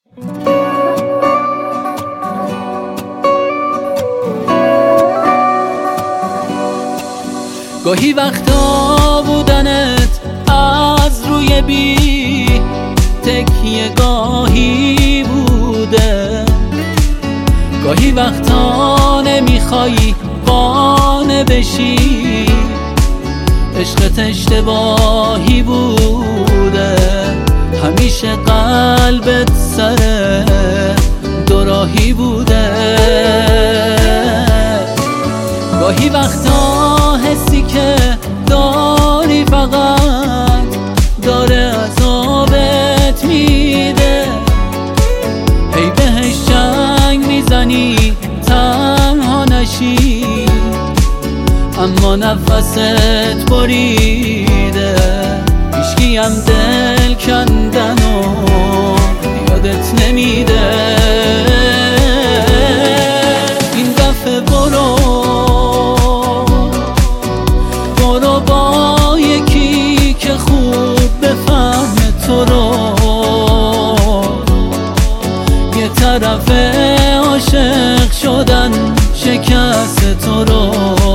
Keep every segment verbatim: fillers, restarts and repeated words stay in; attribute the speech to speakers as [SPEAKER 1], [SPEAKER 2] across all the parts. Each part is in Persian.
[SPEAKER 1] گاهی وقتا بودنت از روی بی تکیه گاهی بوده، گاهی وقتا نمیخوایی قانع بشی عشقت اشتباهی بوده، همیشه قلبت سر دوراهی بوده. گاهی وقتا حسی که داری فقط داره عذابت میده، هی بهش جنگ میزنی تنها نشی اما نفست بریده، هیچکی هم دل کندن و یادت نمیده. این دفعه برو برو با یکی که خوب بفهمه تو رو، یه طرف عاشق شدن شکست تو رو،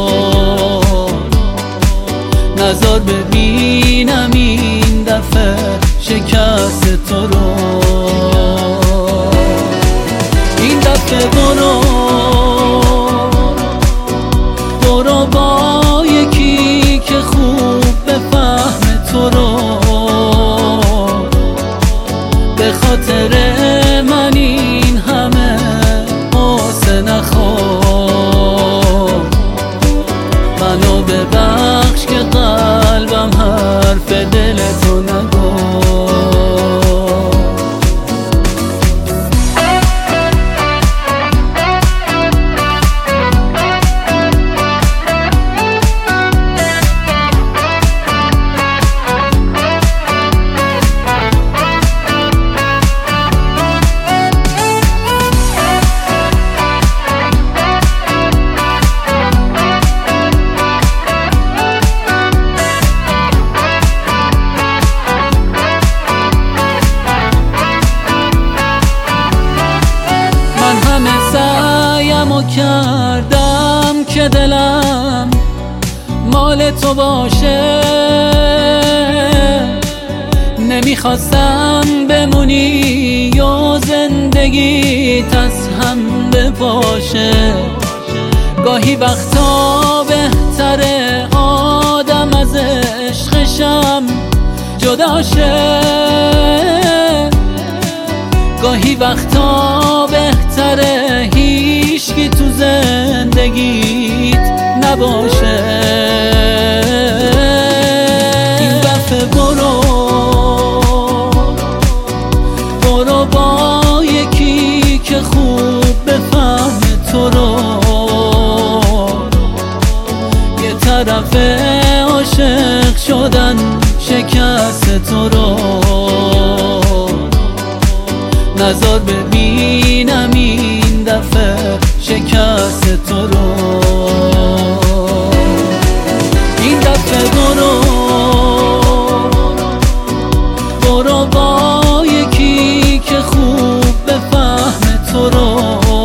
[SPEAKER 1] نظر ببینم این دفعه شکست تو رو. این دفعه برو برو با یکی که خوب بفهمه تو رو، به خاطر من این همه قصه نخور، منو ببخش که قلبم حرف دلتو نگو. سعیمو کردم که دلم مال تو باشه، نمیخواستم بمونی و زندگیت از هم بپاشه. گاهی وقتا بهتره آدم از عشقشم جداشه، گاهی وقتا بهتره هیچکی تو زندگیت نباشه. این دفعه برو برو با یکی که خوب بفهمه تو رو، یه طرف عاشق شدن شکست تو رو، نظر ببینم این دفعه شکست تو رو. این دفعه برو برو با یکی که خوب بفهمه تو رو،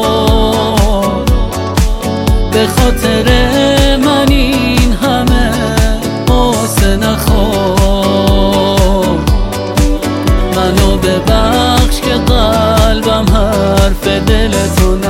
[SPEAKER 1] به خاطر من این همه قصه نخور، منو ببخش که قلبم حرف دلتو